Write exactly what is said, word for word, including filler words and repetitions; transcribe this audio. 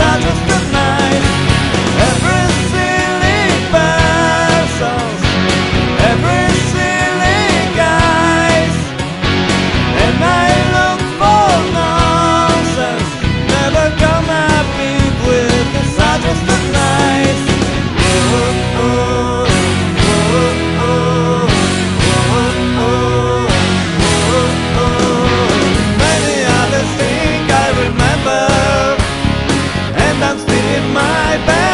are just as nice. Every silly persons, every silly guys, and I look for nonsense, never come happy with the are just as nice. Oh, oh, oh, oh, oh, oh, oh. Many others think I remember, and I'm still in my bed.